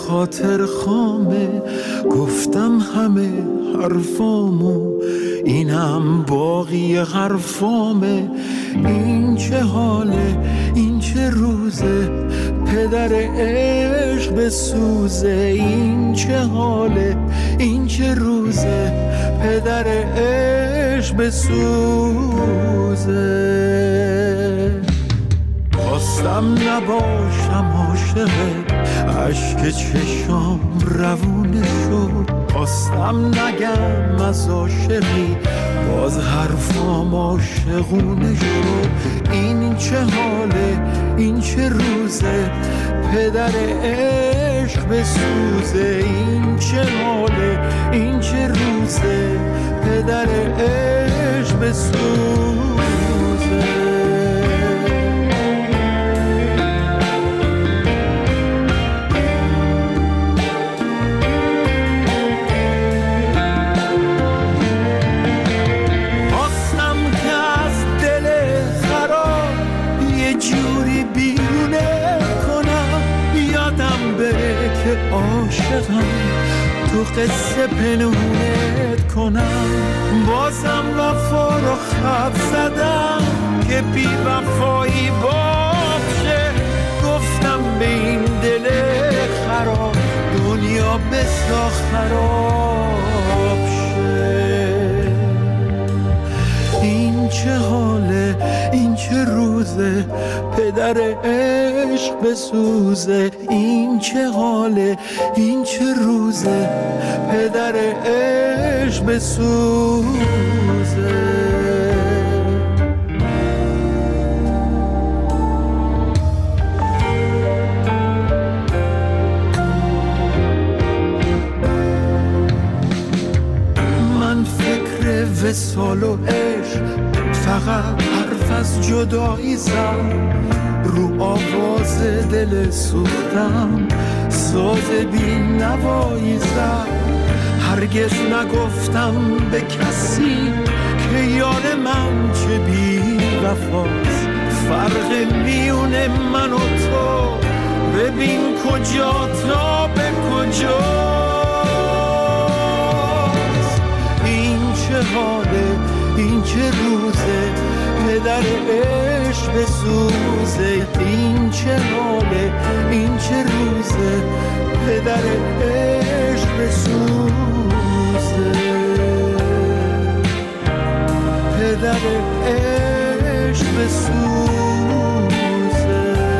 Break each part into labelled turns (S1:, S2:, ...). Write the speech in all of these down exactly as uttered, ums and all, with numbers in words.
S1: خاطر خامه، گفتم همه حرفامو، اینم باقی حرفامه. این چه حاله، این چه روزه، پدر عشق بسوزه. این چه حاله، این چه روزه، پدر عشق بسوزه. خواستم نباشم عاشقت، عشق چشام روونه شد. خواستم نگم از عاشقی، باز حرفام عاشقونه شد. این چه حاله، این چه روزه، پدر عشق بسوزه. این چه حاله، این چه روزه، پدر عشق بسوزه. عاشقم تو قصه پنهونت کنم، بازم وفا رو خط زدم که بی وفایی باشه. گفتم به این دل خراب دنیا بسا خراب شه. این چه حاله، این چه روزه، پدر عشق بسوزه. این چه حاله، این چه روزه، پدر عشق بسوزه. من فکر وصال و عشق فقط حرف از جدایی زد، رو آواز دل سوختم ساز بی نوایی زد. هرگز نگفتم به کسی که یار من چه بی وفاست. فرق میونه من و تو ببین کجا تا به کجاست. این چه حاله، این چه روزه، پدر عشق بسوزه. این چه حاله، این چه روزه، پدر عشق بسوزه. پدر عشق بسوزه.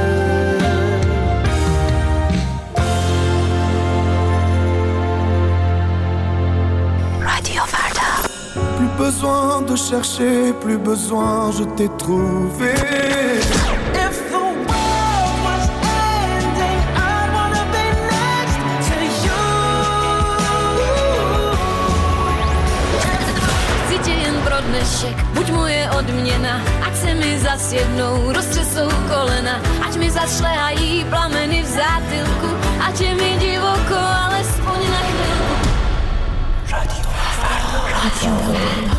S2: رادیو فردا.
S3: Plus besoin de chercher, plus besoin, je t'ai trouvé. If the world was ending, I'd wanna be next to you.
S4: Cítě jen pro dnešek, buď moje odměna, ať se mi zas jednou roztřesou kolena, ať mi zas šlehají plameny v zátylku, ať je mi divoko, alespoň na chvilku.
S2: رادیو فردا. رادیو فردا.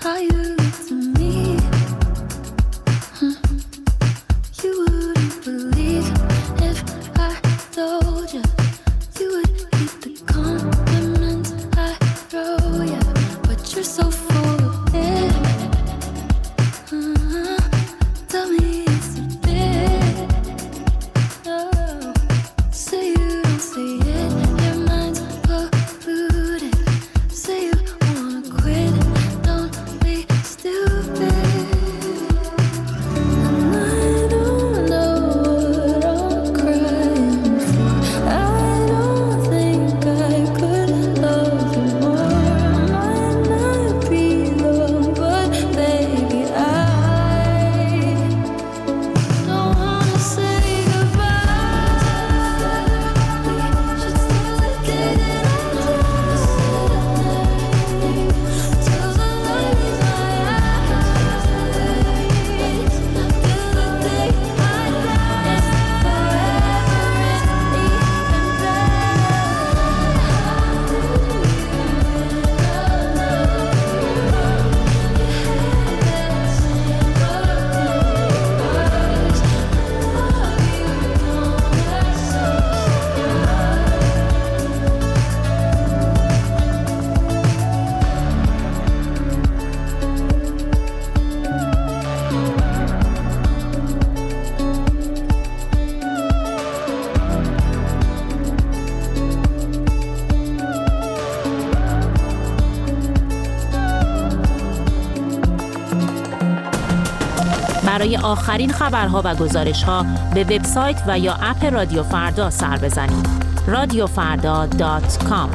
S5: برای آخرین خبرها و گزارش‌ها به وبسایت و یا اپ رادیو فردا سر بزنید. رادیو فردا دات کام.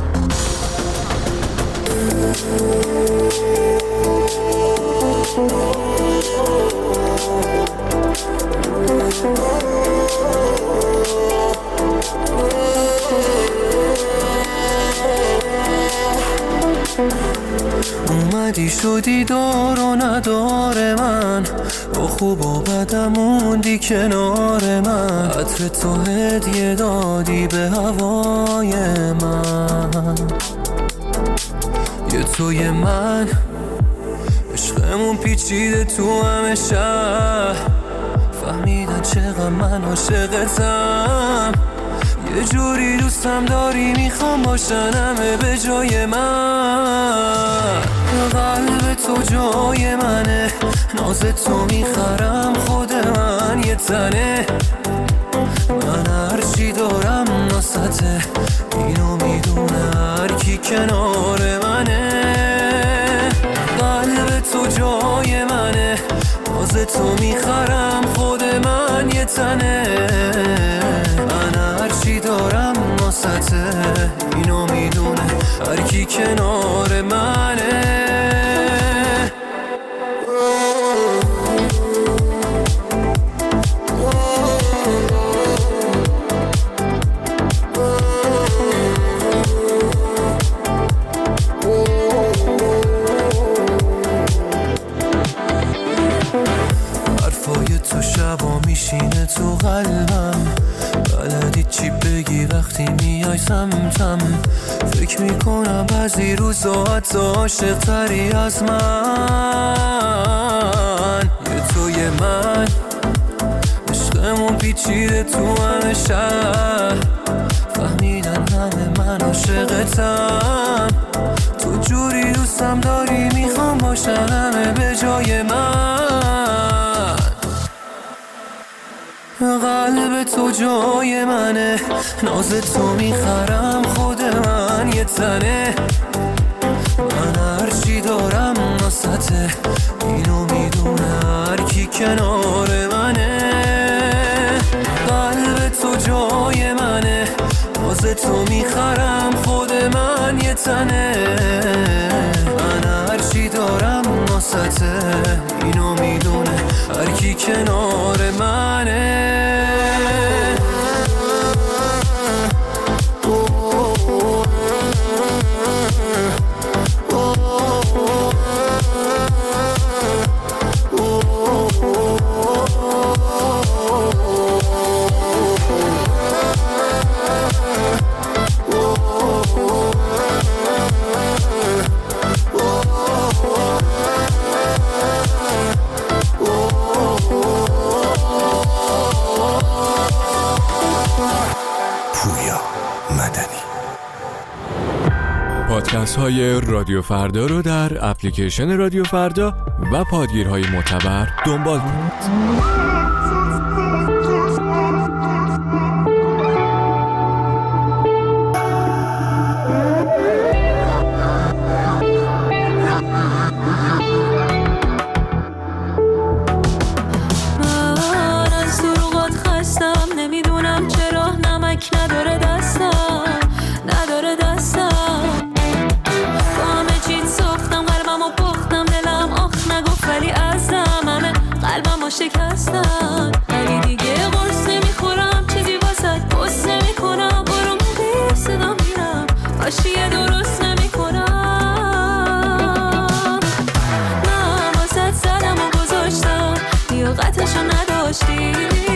S1: اومدی شدی دار و ندار من، با خوب و بدم موندی کنار من، عطر تو هدیه دادی به هوای من. یه توی من عشقمون پیچیده تو همه شهر، فهمیدن چقدر من عاشقتم، یه جوری دوستم داری میخوام باشن همه به جای من. قلب تو جای منه، ناز تو میخرم خود من یه تنه، من هرچی دارم ناسته اینو میدونه هر کی کنار منه. قلب تو جای منه، ناز تو میخرم خود من یه تنه، من هرچی دارم ناسته اینو میدونه هر کی کنار منه. میشینه تو قلبم، بلدی چی بگی وقتی میای سمتم، فکر میکنم بعضی روزا حتی عاشق تری از من. یه توی من عشقمون پیچیده تو همه شهر، فهمیدن همه من عاشقتم، تو جوری دوستم داری میخوام باشن همه به جای من. قلب تو جای منه، ناز تو میخرم خود من یه تنه، من هرچی دارم ناسته اینو میدونه هر کی کنار منه. قلب تو جای منه، ناز تو میخرم خود من یه تنه، من هرچی دارم ناسته اینو میدونه هر کی کنار منه.
S6: پادکست های رادیو فردا رو در اپلیکیشن رادیو فردا و پادگیرهای معتبر دنبال کنید.
S4: نداره دستم نداره دستم با همه چیز ساختم قلبم و پختم دلم آخ نگفت ولی ازم همه قلبم رو شکستن ولی دیگه قرص نمیخورم چیزی واسه قص نمیکنم برو موقعی صدا میرم باشیه درست نمیکنم من واسه زدم و گذاشتم لیاقتشو نداشتی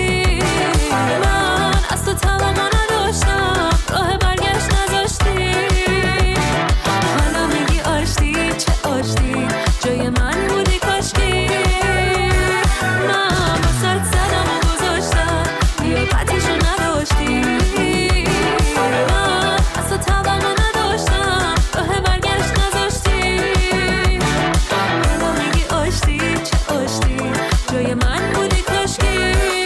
S4: من از تو توقع راه برگشت نذاشتی حالا میگی آشتی چه آشتی جای من بودی کاشکی من با سرت زدم و گذاشتم لیاقتشو نداشتی من از تو توقع نداشتم راه برگشت نذاشتی حالا میگی آشتی چه آشتی جای من بودی کاشکی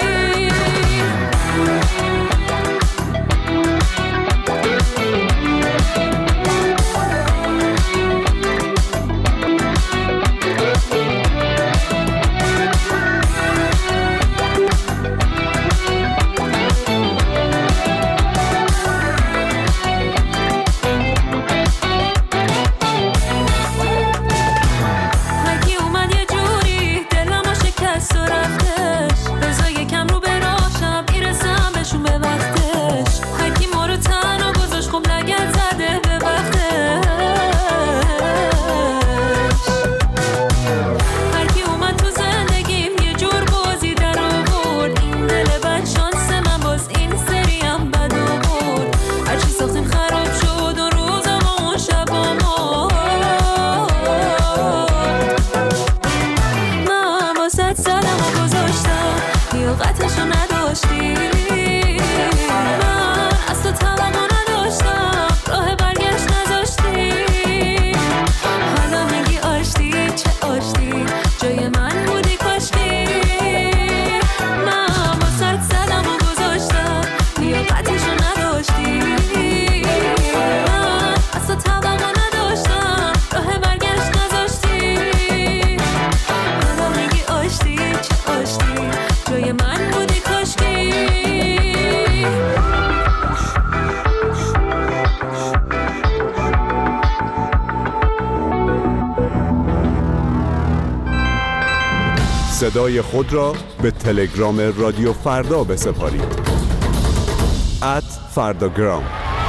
S7: صدای خود را به تلگرام رادیو فردا بسپارید. ات فرداگرام.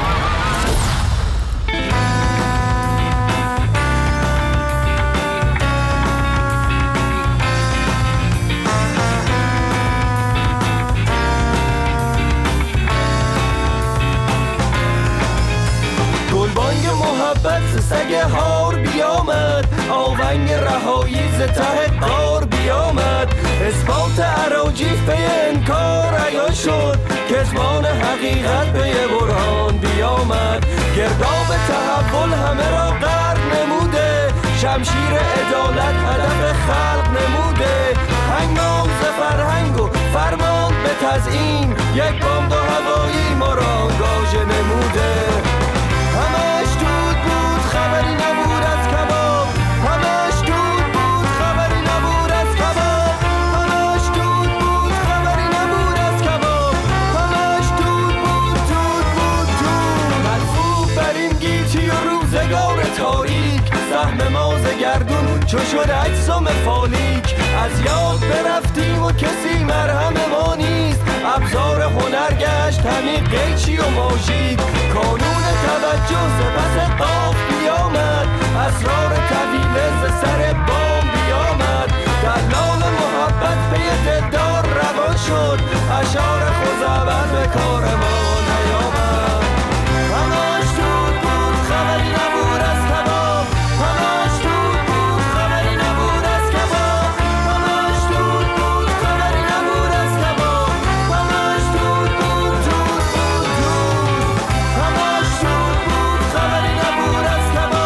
S1: گلبانگ محبت سگ هار بیامد آونگ رهایی ز ته قار بیامد اثبات اراجیف به انکار عیان شد کتمان حقیقت به برهان بیامد گرداب تحول همه را غرق نموده شمشیر عدالت هدف خلق نموده هنگام ز فرهنگ و فرمان به تزیین یک بمب هوایی ما را آنگاژ نموده همش دود بود خبری نبود از کباب همش دود بود خبری نبود از کباب همش دود بود خبری نبود از کباب همش دود بود دود بود دود مدفوع بر این گیتی و روزگار تاریک سهم ما ز گردون چو شد اجسام فالیک از یاد برفتیم و کسی مرهم ما نیست ابزار هنر گشت همین قیچی و ماژیک کانون توجه ز پس قاف بیامد اسرار طویله ز سر بام بیامد دلال محبت پی دلدار روان شد اشعار خوزعبل به کار ما نیامد همش دود بود خبری نبود از کباب همش دود بود خبری نبود از کباب همش دود بود خبری نبود از کباب همش دود بود دود بود دود همش دود بود خبری نبود از کباب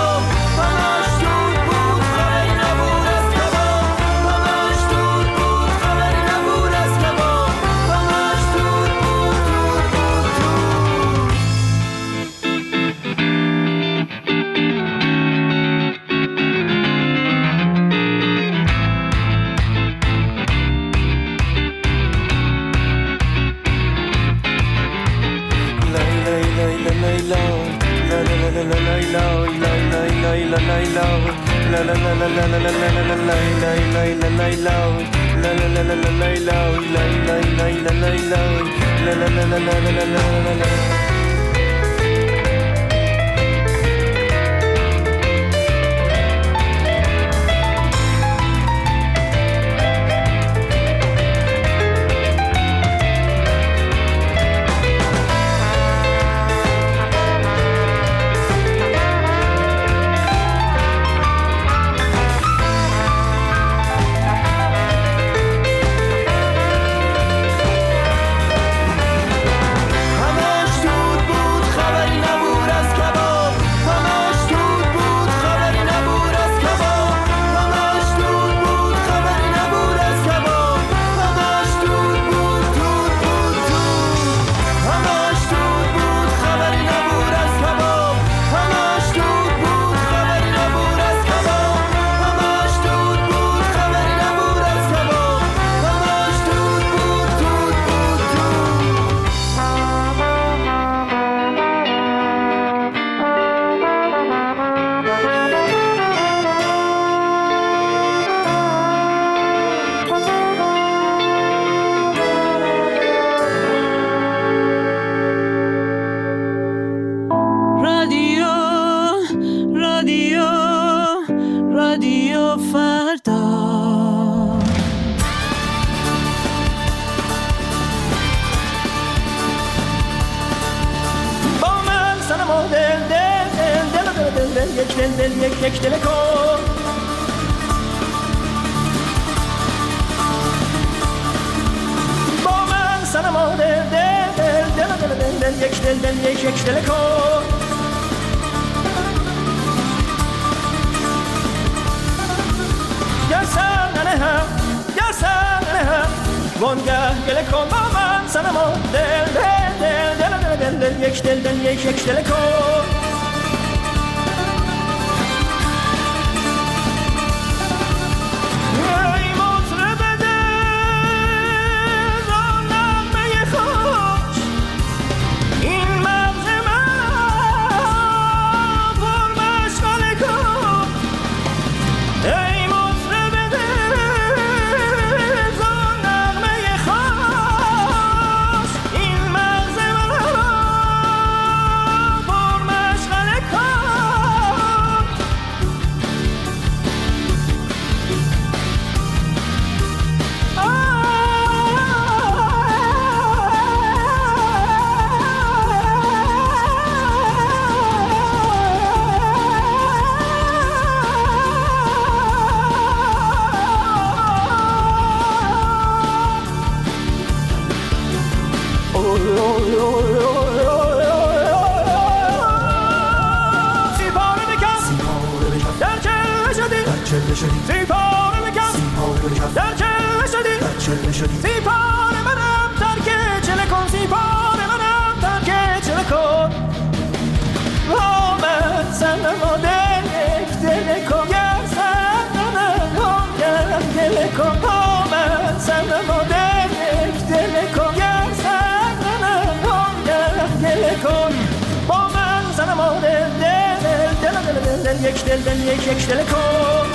S8: یک دل دل یک یک دل کن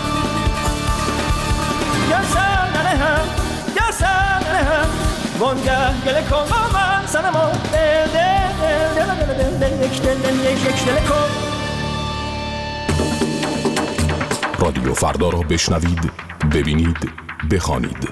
S8: یا سننه هم یا سننه هم وانگه گل کن با من سنما دل دل دل دل دل یک دل دل یک یک دل کن.
S9: رادیو فردا را بشنوید، ببینید، بخوانید.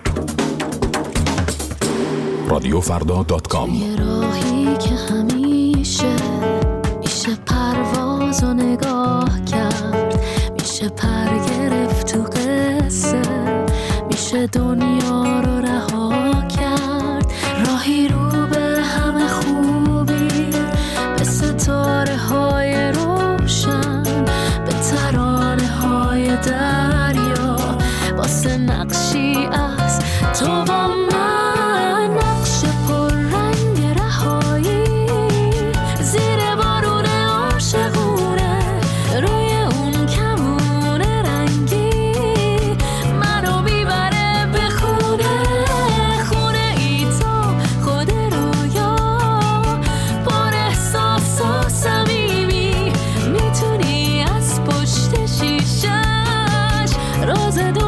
S9: رادیو فردا دات کام.
S4: یه راهی که همیشه میشه پرواز و نگاه کرد، میشه پر گرفت تو قصه، میشه دنیا رو رها کرد. راهی رو به همه خوبی، به ستاره های روشن، به ترانه های دریا، واسه نقشی از تو با من، نقش پر رنگ رهایی زیر بارون عاشقونه، روی اون کمون رنگی منو میبره به خونه، خونه ای تو خود رویا، پر احساس و صمیمی، میتونی از پشت شیشش راز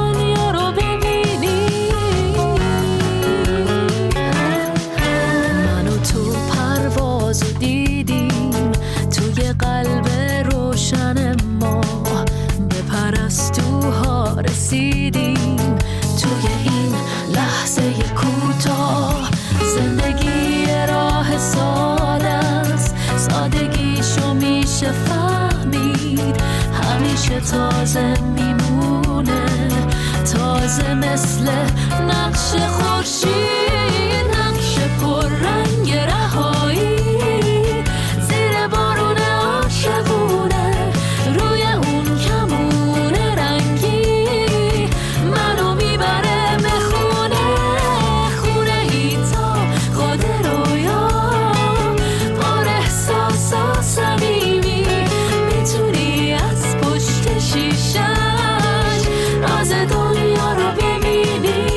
S4: که تازه میمونه، تازه مثل نقش خورشید، نقش پر رنگ رهایی زیر بارون عاشقونه، روی اون کمون رنگی منو میبره به خونه، خونه ای تا خود رویا، پر احساس و صمیمی، میتونی از پشت شیشش راز دنیا رو ببینی.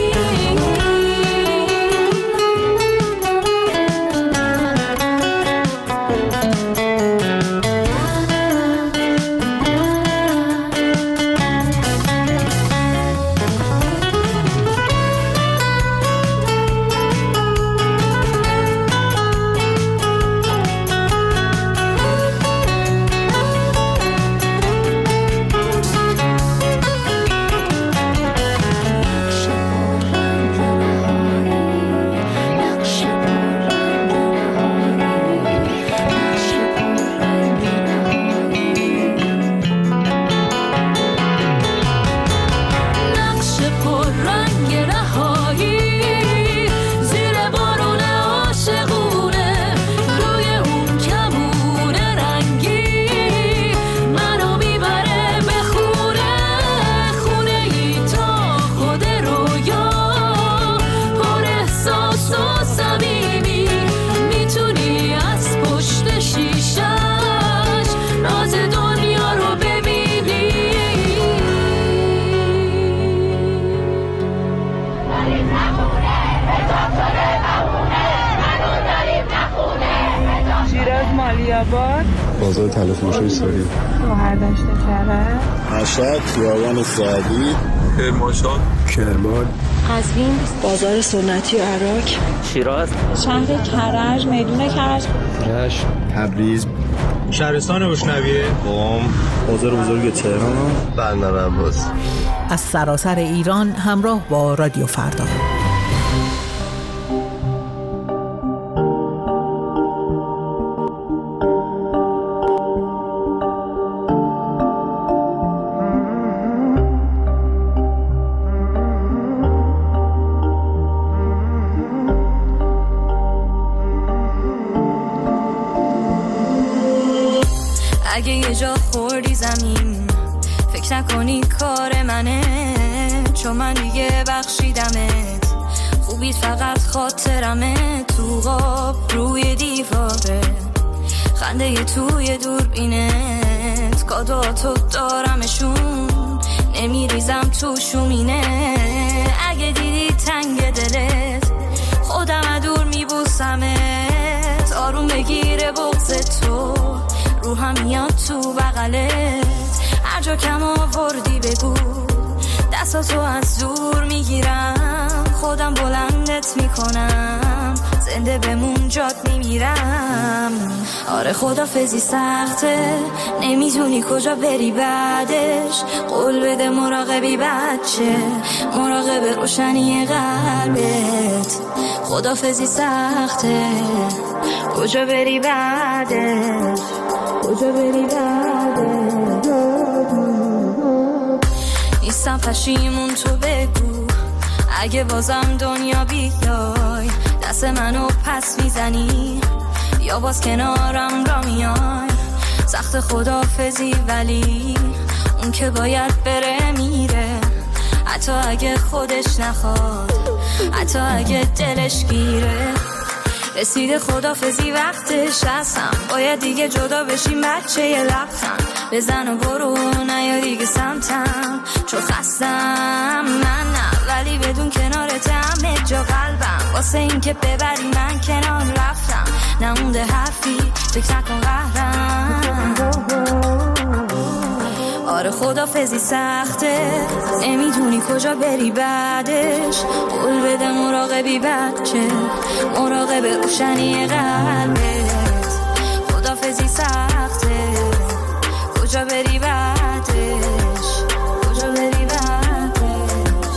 S10: بازار تلفروشی سوری،
S11: گوهردشت کرج،
S10: مشهد، خیابان سعدی،
S12: کرمانشاه،
S10: کرمان،
S11: قزوین،
S13: بازار سنتی و عراق،
S14: شیراز،
S11: شهر کرج، میدون کرج،
S10: رشت، تبریز،
S15: شهرستان بشنویه،
S10: قم، بازار بزرگ تهران،
S16: بندر عباس.
S17: از سراسر ایران همراه با رادیو فردا.
S4: اگه یه جا خوردی زمین فکر نکنی کار منه، چون من دیگه بخشیدمت، خوبیت فقط خاطرمه، تو غاب روی دیواره، خنده یه توی دوربینت، کادواتو دارمشون نمیریزم تو شومینه، اگه دیدی تنگ دلت خودم دور میبوسمت، آروم بگیره بغض تو رو هم میاد تو بغلت، هر جا کم آوردی بگو دستاتو از دور میگیرم، خودم بلندت میکنم، زنده بمون جات میمیرم. آره خدافظی سخته، نمیدونی کجا بری بعدش، قول بده مراقبی بچه، مراقب روشنی قلبت، خدافظی سخته، کجا بری بعدش، کجا بری بعدش، نیستم پشیمون تو بگو، اگه بازم دنیا بیای دست منو پس میزنی، یا باز کنارم را میای، سخت خدافظی ولی اون که باید بره میره، حتی اگه خودش نخواد، حتی اگه دلش گیره، رسیده خدافظی وقتش هستم، باید دیگه جدا بشیم بچه یه لبخند بزن و برو نیا دیگه سمتم، چون خستم من نه، ولی بدون کنارت همه جا قلبم، واسه این که ببری من کنار رفتم، نمونده حرفی فکر نکن قهرم. آره خدافظی سخته، نمیدونی کجا بری بعدش، قول بده مراقبی بچه، مراقب روشنی قلبت، خدافظی سخته، کجا بری بعدش، کجا بری بعدش،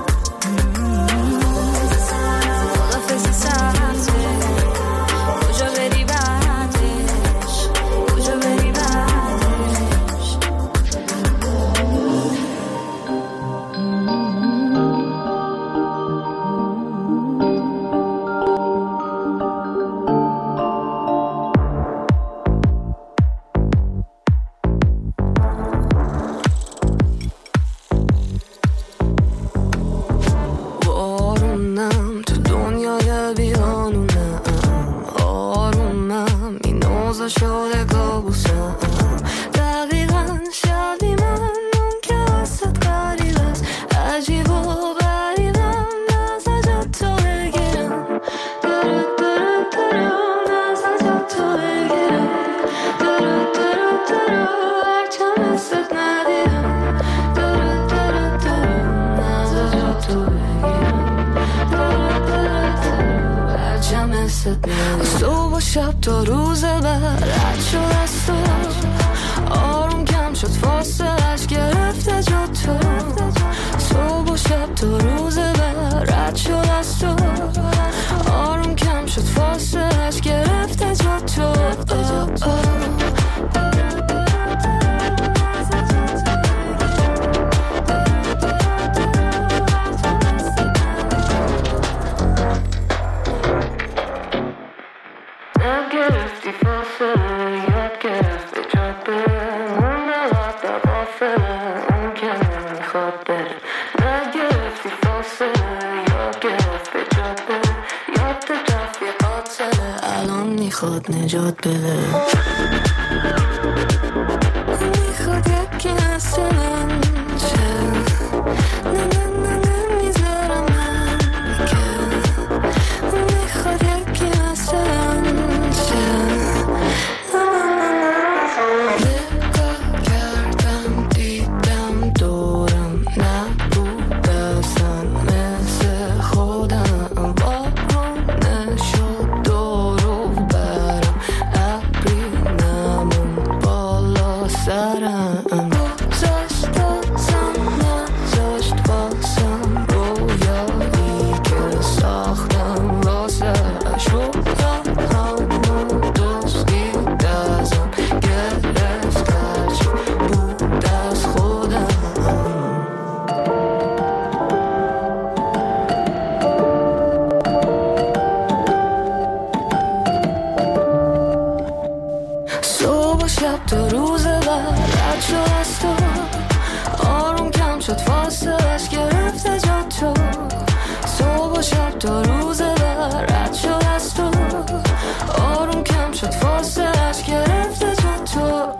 S4: خدافظی سخته، کجا بری بعدش، کجا بری بعدش. تو هرچم حست میاد صبح و شب تا روز بعد رد شد از تو آروم کم شد فاصلش گرفته جا تو صبح و شب تا روز بعد رد شد از تو آروم کم شد فاصلش گرفته جا تو میخواد نجات بده میخواد یکی مثل من شه نه نه نه نمیذارم من که میخواد یکی مثل من شه نگاه کردم دیدم دورم نبود اصلا مثل خودم بارون نشد دورو برم ابری نمون بالا سرم گذاشت بازم نذاشت بازم رویایی که ساختم واسه شدم همون دوستی دزم گرفت هرچی بود از خودم صبح و شب تا روز بعد رد شد از تو آروم کم شد فاصلش گرفته جا تو صبح و شب تا روز بعد رد شد از تو آروم کم شد فاصلش گرفته جا تو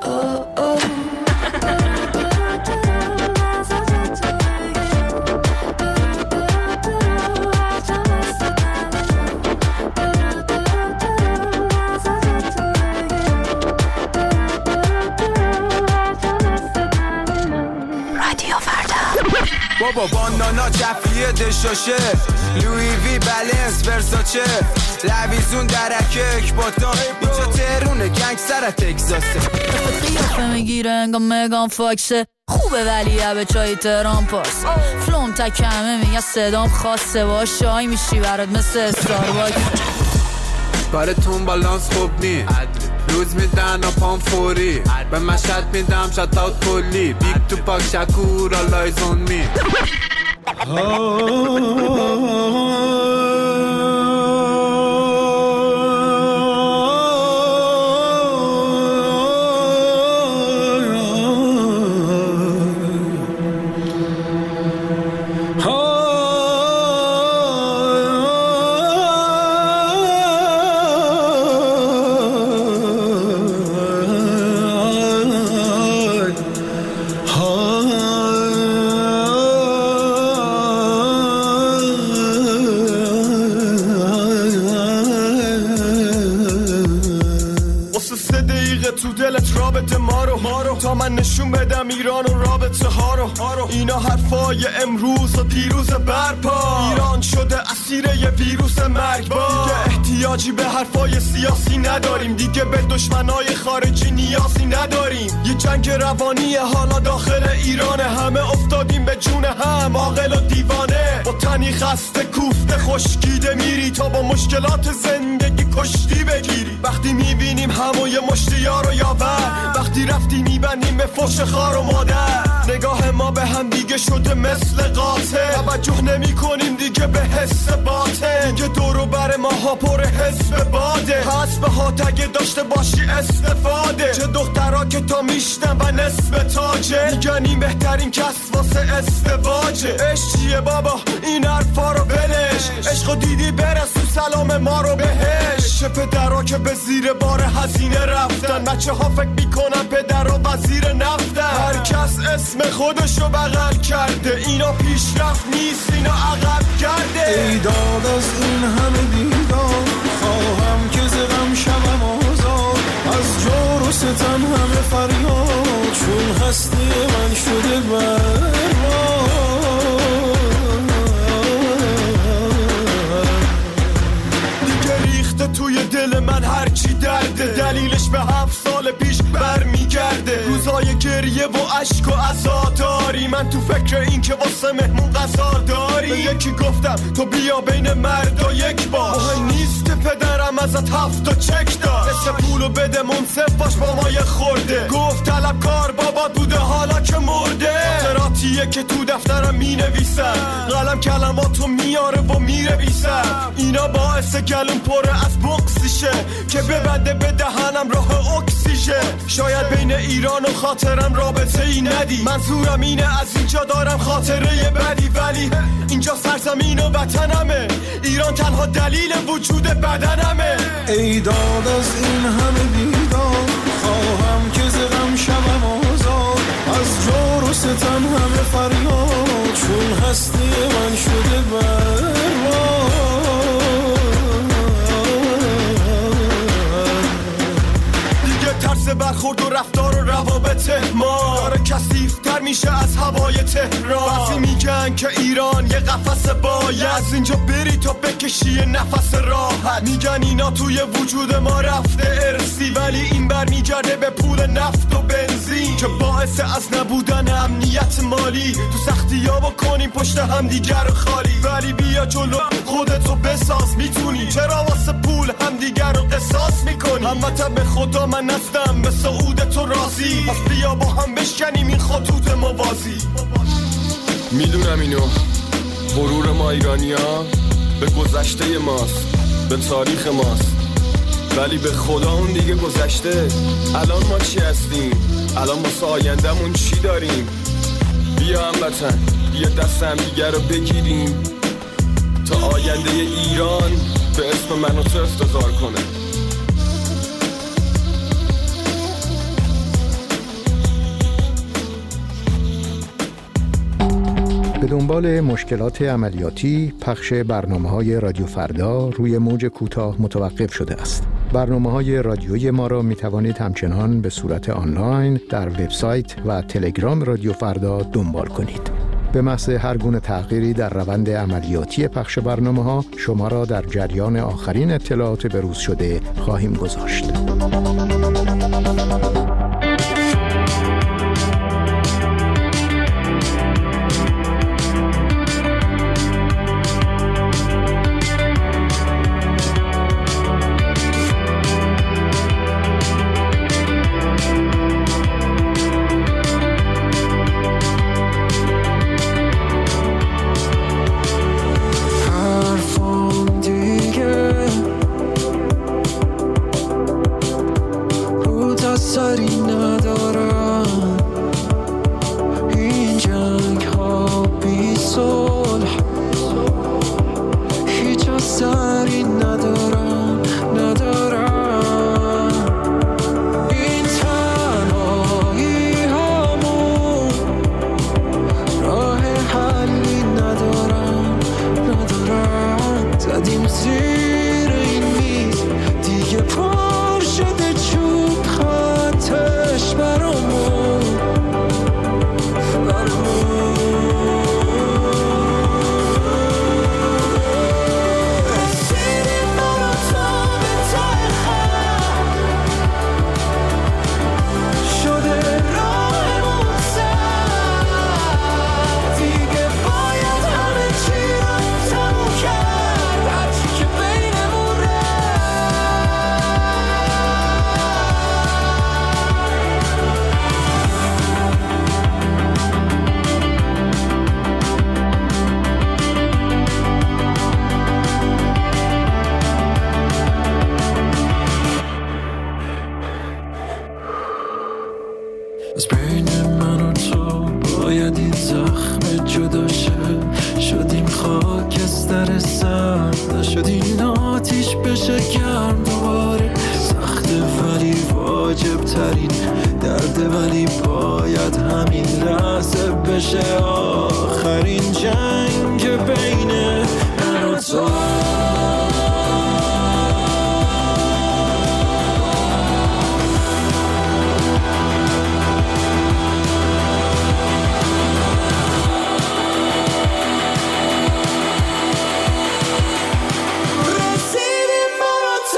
S12: بابا بانانا جفیه دشاشه لوی وی بلنس ورساچه لویزون درکه اکباتان اینجا تهرونه گنگ سر تگزاسه
S14: قیافه میگیره انگا مگان فاکسه خوبه ولی به چای تهران پاس فلوم تکمه میگه صدام خاصه باش شای میشی برات مثل استارباک
S16: کارتون بالانس خوب نی روز میدن و پام فوری به مشهد میدم شتاوت کلی بیگ تو پاک شکور آلایز اون می تا من نشون بدم ایران و رابطه ها رو اینا حرفای امروز و دیروز برپا ایران شده اسیر یه ویروس مرگبار دیگه احتیاجی به حرفای سیاسی نداریم دیگه به دشمنای خارجی نیازی نداریم یه جنگ روانی حالا داخل ایرانه همه افتادیم به جون هم عاقل و دیوانه با تنی خسته کوفته خشکیده میری تا با مشکلات زندگی کشتی بگیری وقتی میبینیم همون یه مشتیار و یاور وقتی رفتی میبندیم به فحش خار و مادر نگاه ما به هم دیگه شده مثل قاطع توجه نمی کنیم دیگه به حس باطن دیگه دورو بر ما ها پر حس باده حسب ها تگه داشته باشی استفاده چه دخترها که تا میشتن و نصف تاجه میگن این بهترین کس واسه ازدواجه عشق چیه بابا این حرفا رو بلش عشقو دیدی برسو سلام ما رو بهش چه پدرها که به زیر بار هزینه رفتن بچه ها فکر میکنن پدر و وزیر نفتن هر کس اسم خودشو بغل کرده اینا پیشرفت نیست اینا عقب کرده
S3: ای داد از این همه دیدم خواهم که زغم شوم آزاد از جور و ستم همه فریاد چون هستی من شده برباد
S16: گریه و عشق و عزاداری. من تو فکر این که واسه مهمون غذا داری. به یکی گفتم تو بیا بین مردا یک باش، مهم نیست که پدرم ازت هفت و چک داشت. قصه پولو بده منصف باش با ما یه خورده. گفت طلبکار بابات بوده حالا که مرده. خاطراتیه که تو دفترم می نویسم، قلم کلماتو میاره و میرویسم. اینا باعث گلوم پره از بغضیشه که ببنده به دهنم راه اکسیژن. شاید بین ایران و خاطرم رابطه ای ندی، منظورم اینه از اینجا دارم خاطره بدی. ولی اینجا سرزمین و وطنمه، ایران تنها دلیل وجود بدنمه.
S1: ای داد از این همه بیدار، خواهم که زغم شبم آزاد. از جور و ستم همه فریاد، چون هستی من شده برباد.
S16: ترس برخورد و رفتار و روابط ما داره کثیف‌تر میشه از هوای تهران. بعضی میگن که ایران یه قفس باید از اینجا بری تا بکشی نفس راحت. میگن اینا توی وجود ما رفته ارسی، ولی این بر میگرده به پول نفت و بنزین که باعث از نبودن امنیت مالی. تو سختی‌ها بکنیم پشت هم دیگر رو خالی، ولی بیا جلو خودتو بساز. میتونی چرا واسه پول هم دیگر رو قصاص میکنی؟ هموطن به خدا من نستم به سعود تو راضی، پس بیا با هم بشکنیم این خطوط موازی. میدونم اینو غرور ما ایرانی‌ها به گذشته ماست، به تاریخ ماست، ولی به خدا اون دیگه گذشته. الان ما چی هستیم؟ الان واسه آینده‌مون چی داریم؟ بیا هموطن بیا دست هم دیگه رو بگیریم تا آینده ایران به اسم من و تو افتخار کنه.
S18: به دنبال مشکلات عملیاتی، پخش برنامه‌های رادیو فردا روی موج کوتاه متوقف شده است. برنامه‌های رادیویی ما را می‌توانید همچنان به صورت آنلاین در وبسایت و تلگرام رادیو فردا دنبال کنید. به محض هر گونه تغییری در روند عملیاتی پخش برنامه‌ها، شما را در جریان آخرین اطلاعات بروز شده خواهیم گذاشت.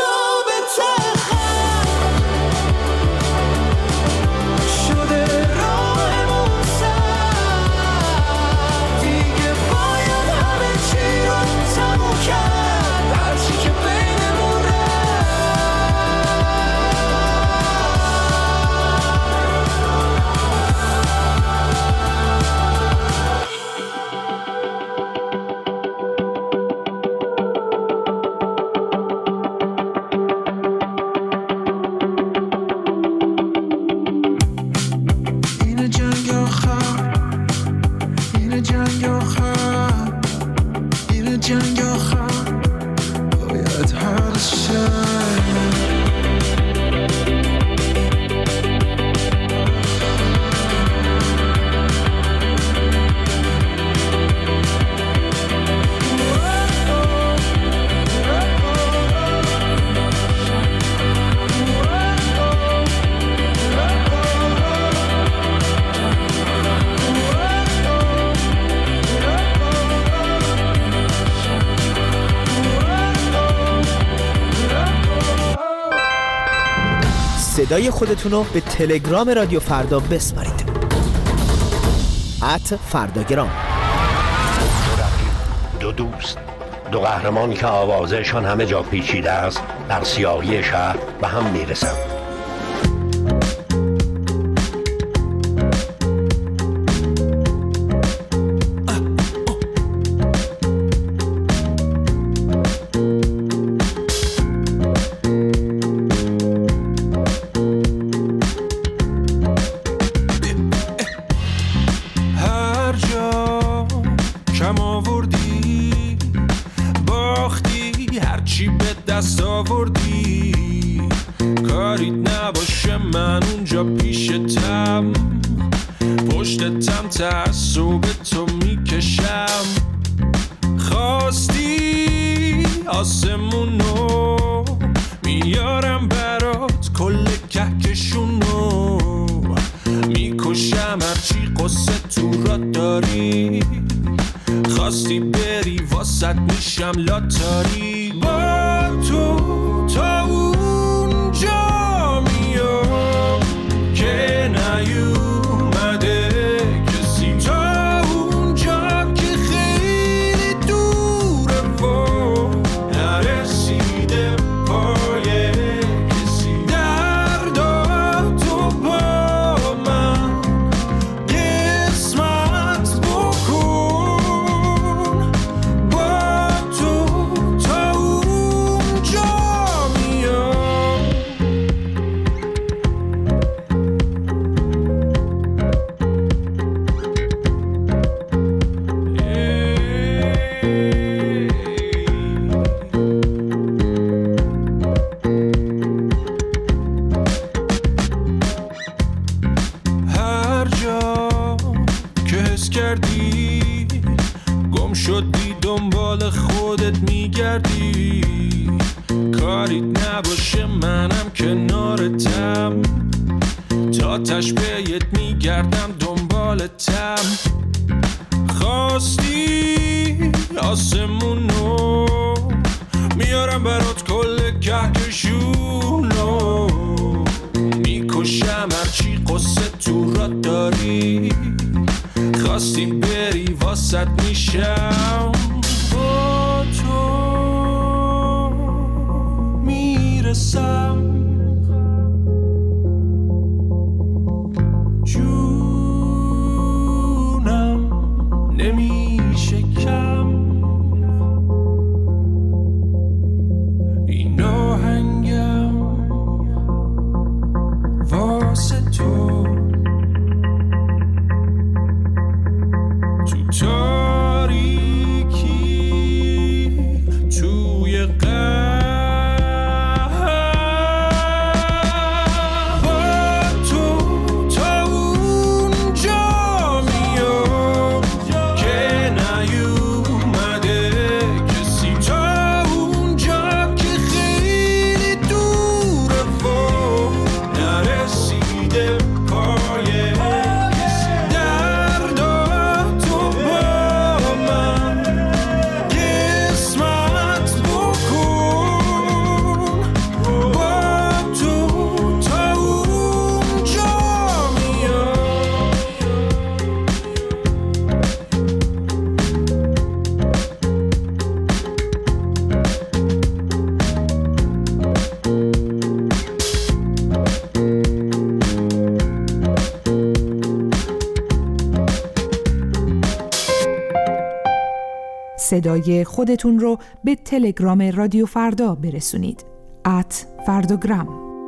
S3: شده
S19: صدای خودتون رو به تلگرام رادیو فردا بسپارید. ات فرداگرام.
S20: دو دوست، دو قهرمان که آوازشان همه جا پیچیده است، در سیاهی شهر به هم میرسند.
S21: صدای خودتون رو به تلگرام رادیو فردا برسونید. ات فرداگرام.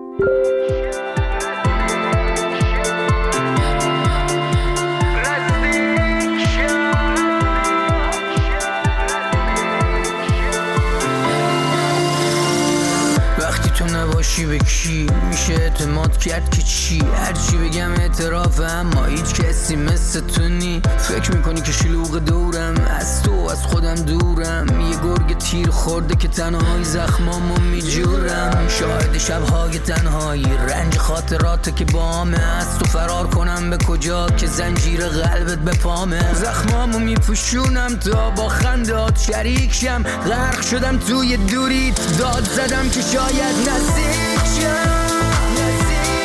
S22: نباشی به کی میشه اعتماد کرد که چی؟ هرچی بگم اعترافه اما هیچ کسی مثل تو نی. فکر میکنی که شلوغ دورم، از تو از خودم دورم. یه گرگ تیر خورده که تنهایی زخمامو میجورم. شاهد شبهای تنهایی، رنج خاطراته که بامه. از تو فرار کنم به کجا که زنجیر قلبت به پامه. زخمامو میپوشونم تا با خندات شریک شم. غرق شدم توی دوریت، داد زدم که شاید نزدیک شم. نزدیک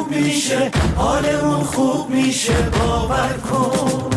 S3: خوب میشه، حالمون خوب میشه، باور کن.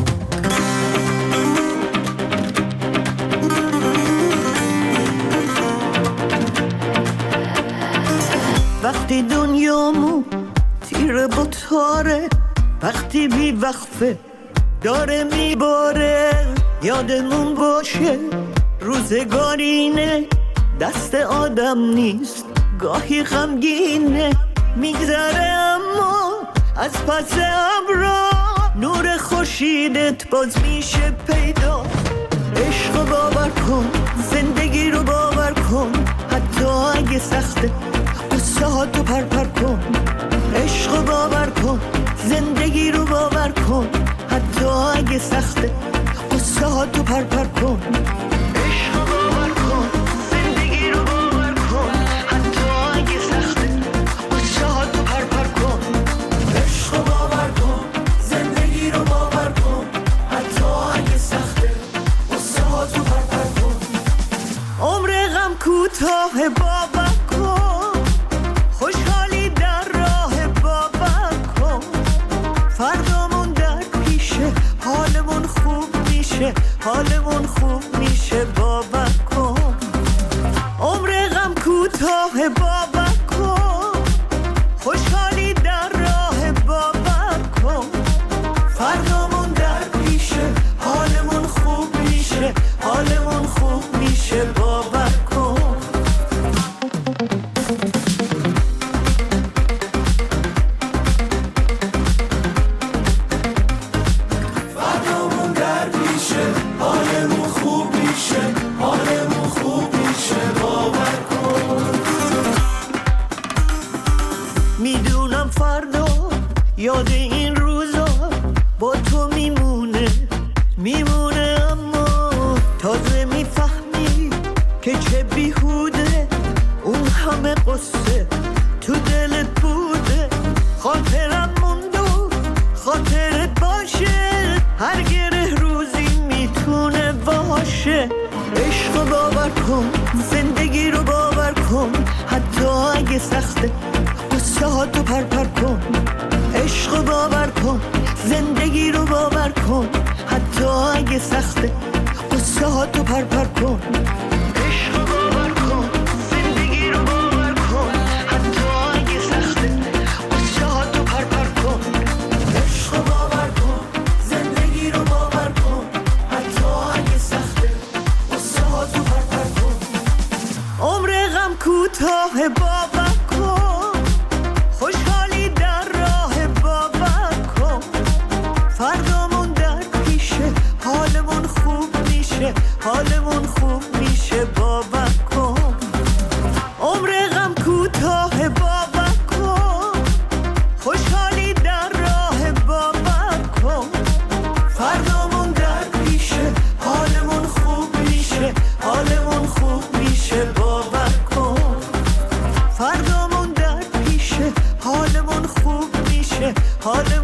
S3: وقتی دنیامون تیره با تاره، وقتی بی وقفه داره میباره، یادمون باشه روزگارینه، دست آدم نیست گاهی غمگینه، میگذره اما از پس ابرا نور خورشیدت باز میشه پیدا. عشق رو باور کن، زندگی رو باور کن، حتی اگه سخته قصه ها تو پر پر کن. عشق رو باور کن، زندگی رو باور کن، حتی اگه سخته قصه ها تو پر پر کن. عشق رو باور کن، زندگی رو باور کن، حتی اگه سخته قصه ها تو پر پر کن. عشق رو باور کن، زندگی رو باور کن، حتی اگه سخته قصه ها تو پر پر کن. عمر غم کوتاه باور کن، خوشحالی در راه باور کن. فردامون در پیشه، حالمون خوب میشه، حالمون خوب میشه، باور کن. عمر غم کوتاه باور کن، خوشحالی در راه باور کن. فردامون در پیشه، حالمون خوب میشه، حالمون خوب میشه، باور کن. فردامون در پیشه، حالمون خوب میشه، حالمون خوب میشه، باور کن. میدونم فردا یاد این روزا با تو میمونه، میمونه، اما تازه میفهمی که چه بیهوده اون همه قصه تو دلت بوده. خاطرم موندو خاطرت باشه، هر گره روزی میتونه باشه. عشق رو باور کن، زندگی رو باور کن، حتی اگه سخته قصه ها تو پر پر کن. عشق رو باور کن، زندگی رو باور کن، حتی اگه سخته قصه ها تو پر پر کن. عشق رو باور کن، زندگی رو باور کن، حتی اگه سخته قصه ها تو پر پر کن. عشق رو باور کن، زندگی رو باور کن، حتی اگه سخته قصه ها تو پر پر کن. عمر غم کوتاه باور کن، خوشحالی در راه باور کن. فردامون در پیشه، حالمون خوب میشه، حالمون خوب میشه، باور کن. عمر غم کوتاه باور کن، خوشحالی در راه باور کن. فردامون در پیشه، حالمون خوب میشه، حالمون خوب میشه، باور کن. فردامون در پیشه، حالمون خوب میشه، حالمون